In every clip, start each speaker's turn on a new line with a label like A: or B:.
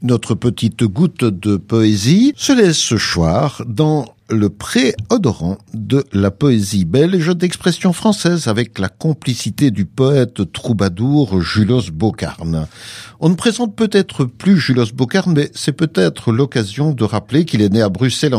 A: Notre petite goutte de poésie se laisse choir dans le préodorant de la poésie belge d'expression française avec la complicité du poète troubadour Julos Bocarn. On ne présente peut-être plus Julos Bocarn, mais c'est peut-être l'occasion de rappeler qu'il est né à Bruxelles en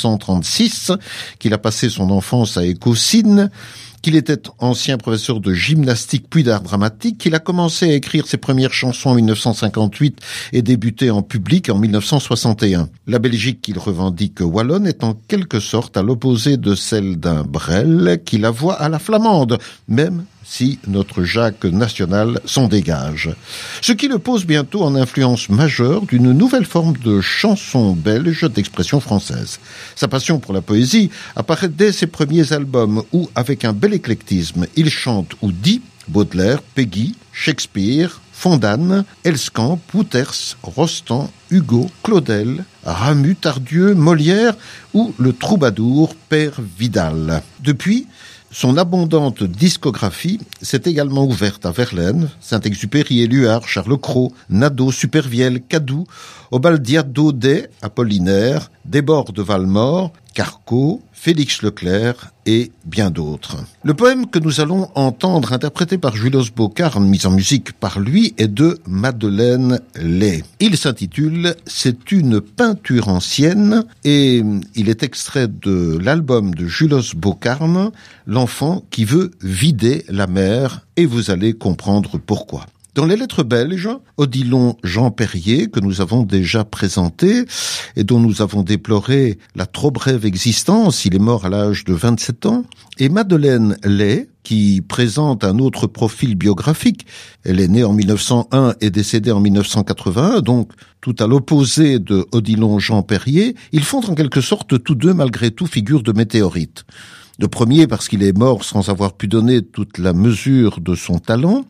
A: 1936, qu'il a passé son enfance à Écosine, qu'il était ancien professeur de gymnastique puis d'art dramatique, qu'il a commencé à écrire ses premières chansons en 1958 et débuté en public en 1961. La Belgique qu'il revendique wallonne est en quelque sorte à l'opposé de celle d'un Brel qui la voit à la flamande, même si notre Jacques national s'en dégage. Ce qui le pose bientôt en influence majeure d'une nouvelle forme de chanson belge d'expression française. Sa passion pour la poésie apparaît dès ses premiers albums où, avec un bel éclectisme, il chante ou dit Baudelaire, Péguy, Shakespeare, Fondane, Elskamp, Wouters, Rostand, Hugo, Claudel, Ramu, Tardieu, Molière ou le troubadour Père Vidal. Depuis, son abondante discographie s'est également ouverte à Verlaine, Saint-Exupéry, Éluard, Charles Cros, Nadeau, Supervielle, Cadou, Obaldiado-Day, Apollinaire, Desbordes de Valmore, Carco, Félix Leclerc et bien d'autres. Le poème que nous allons entendre interprété par Julos Bocarn, mis en musique par lui, est de Madeleine Lay. Il s'intitule « C'est une peinture ancienne » et il est extrait de l'album de Julos Bocarn, L'enfant qui veut vider la mer, et vous allez comprendre pourquoi. Dans les lettres belges, Odilon Jean Perrier, que nous avons déjà présenté et dont nous avons déploré la trop brève existence, il est mort à l'âge de 27 ans, et Madeleine Lay, qui présente un autre profil biographique. Elle est née en 1901 et décédée en 1981, donc tout à l'opposé de Odilon Jean Perrier. Ils font en quelque sorte tous deux malgré tout figure de météorite. Le premier parce qu'il est mort sans avoir pu donner toute la mesure de son talent,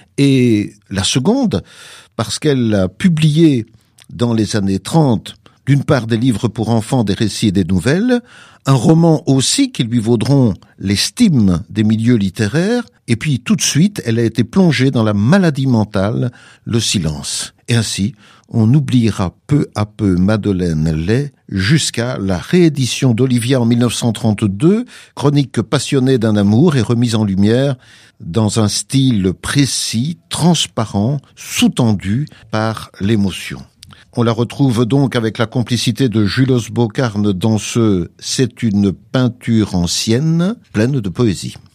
A: et la seconde, parce qu'elle a publié dans les années 30, d'une part des livres pour enfants, des récits et des nouvelles, un roman aussi qui lui vaudront l'estime des milieux littéraires, et puis tout de suite, elle a été plongée dans la maladie mentale, le silence. Et ainsi, on oubliera peu à peu Madeleine Lay jusqu'à la réédition d'Olivia en 1932, chronique passionnée d'un amour et remise en lumière dans un style précis, transparent, sous-tendu par l'émotion. On la retrouve donc avec la complicité de Julos Bocarn dans ce « C'est une peinture ancienne » pleine de poésie.